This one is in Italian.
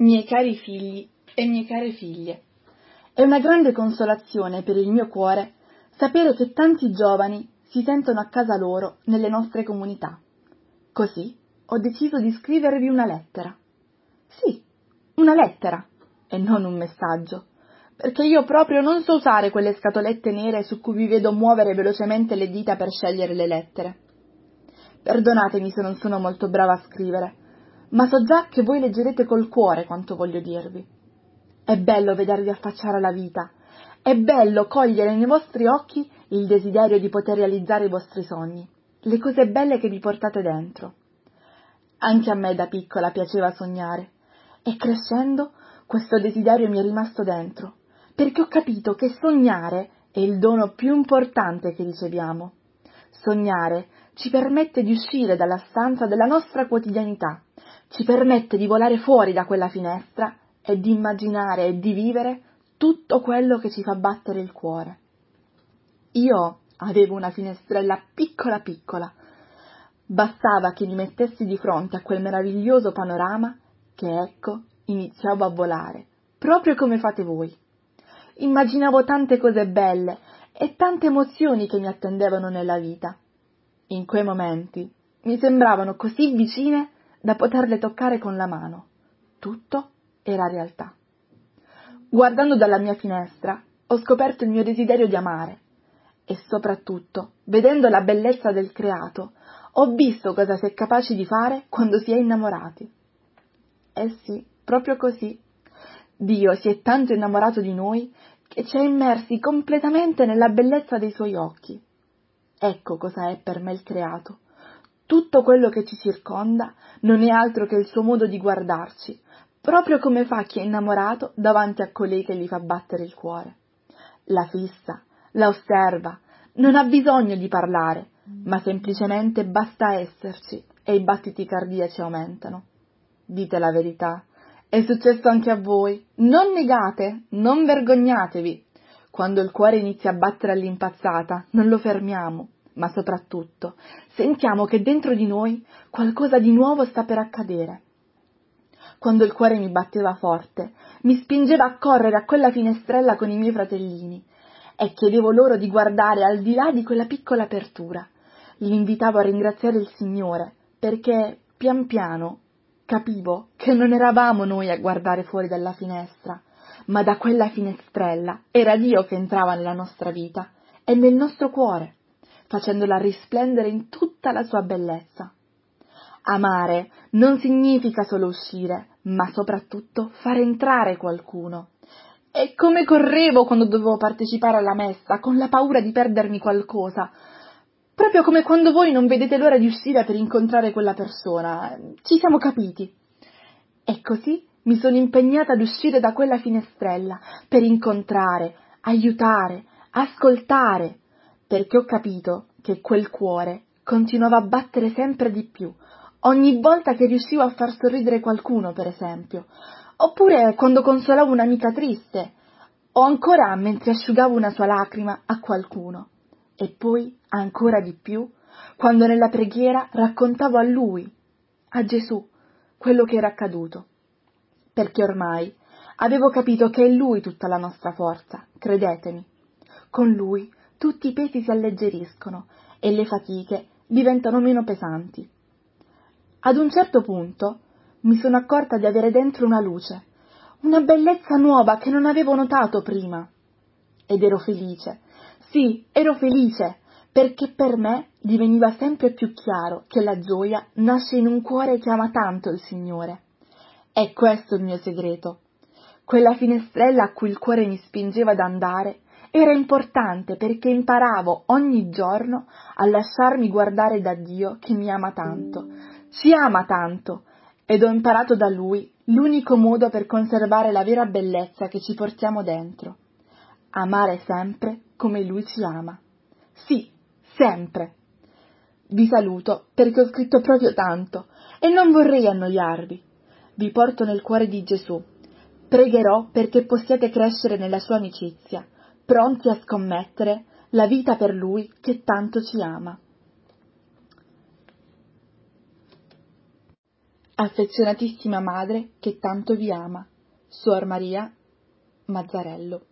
Miei cari figli e mie care figlie, è una grande consolazione per il mio cuore sapere che tanti giovani si sentono a casa loro nelle nostre comunità. Così ho deciso di scrivervi una lettera. Sì, una lettera, e non un messaggio, perché io proprio non so usare quelle scatolette nere su cui vi vedo muovere velocemente le dita per scegliere le lettere. Perdonatemi se non sono molto brava a scrivere, ma so già che voi leggerete col cuore quanto voglio dirvi. È bello vedervi affacciare alla vita, è bello cogliere nei vostri occhi il desiderio di poter realizzare i vostri sogni, le cose belle che vi portate dentro. Anche a me da piccola piaceva sognare, e crescendo questo desiderio mi è rimasto dentro, perché ho capito che sognare è il dono più importante che riceviamo. Sognare ci permette di uscire dalla stanza della nostra quotidianità, ci permette di volare fuori da quella finestra e di immaginare e di vivere tutto quello che ci fa battere il cuore. Io avevo una finestrella piccola piccola. Bastava che mi mettessi di fronte a quel meraviglioso panorama che, ecco, iniziavo a volare, proprio come fate voi. Immaginavo tante cose belle e tante emozioni che mi attendevano nella vita. In quei momenti mi sembravano così vicine da poterle toccare con la mano. Tutto era realtà. Guardando dalla mia finestra, ho scoperto il mio desiderio di amare e soprattutto, vedendo la bellezza del creato, ho visto cosa si è capaci di fare quando si è innamorati. Eh sì, proprio così. Dio si è tanto innamorato di noi che ci ha immersi completamente nella bellezza dei suoi occhi. Ecco cosa è per me il creato. Tutto quello che ci circonda non è altro che il suo modo di guardarci, proprio come fa chi è innamorato davanti a colei che gli fa battere il cuore. La fissa, la osserva, non ha bisogno di parlare, ma semplicemente basta esserci e i battiti cardiaci aumentano. Dite la verità, è successo anche a voi. Non negate, non vergognatevi. Quando il cuore inizia a battere all'impazzata, non lo fermiamo, ma soprattutto sentiamo che dentro di noi qualcosa di nuovo sta per accadere. Quando il cuore mi batteva forte, mi spingeva a correre a quella finestrella con i miei fratellini e chiedevo loro di guardare al di là di quella piccola apertura. Li invitavo a ringraziare il Signore, perché pian piano capivo che non eravamo noi a guardare fuori dalla finestra, ma da quella finestrella era Dio che entrava nella nostra vita e nel nostro cuore, facendola risplendere in tutta la sua bellezza. Amare non significa solo uscire, ma soprattutto far entrare qualcuno. E come correvo quando dovevo partecipare alla messa, con la paura di perdermi qualcosa, proprio come quando voi non vedete l'ora di uscire per incontrare quella persona. Ci siamo capiti. E così mi sono impegnata ad uscire da quella finestrella per incontrare, aiutare, ascoltare, perché ho capito che quel cuore continuava a battere sempre di più, ogni volta che riuscivo a far sorridere qualcuno, per esempio, oppure quando consolavo un'amica triste, o ancora mentre asciugavo una sua lacrima a qualcuno, e poi ancora di più quando nella preghiera raccontavo a lui, a Gesù, quello che era accaduto, perché ormai avevo capito che è Lui tutta la nostra forza, credetemi. Con Lui tutti i pesi si alleggeriscono e le fatiche diventano meno pesanti. Ad un certo punto mi sono accorta di avere dentro una luce, una bellezza nuova che non avevo notato prima. Ed ero felice, sì, ero felice, perché per me diveniva sempre più chiaro che la gioia nasce in un cuore che ama tanto il Signore. È questo il mio segreto. Quella finestrella a cui il cuore mi spingeva ad andare era importante perché imparavo ogni giorno a lasciarmi guardare da Dio che mi ama tanto, ci ama tanto, ed ho imparato da Lui l'unico modo per conservare la vera bellezza che ci portiamo dentro. Amare sempre come Lui ci ama. Sì, sempre. Vi saluto perché ho scritto proprio tanto e non vorrei annoiarvi. Vi porto nel cuore di Gesù. Pregherò perché possiate crescere nella sua amicizia, pronti a scommettere la vita per Lui che tanto ci ama. Affezionatissima madre che tanto vi ama, Suor Maria Mazzarello.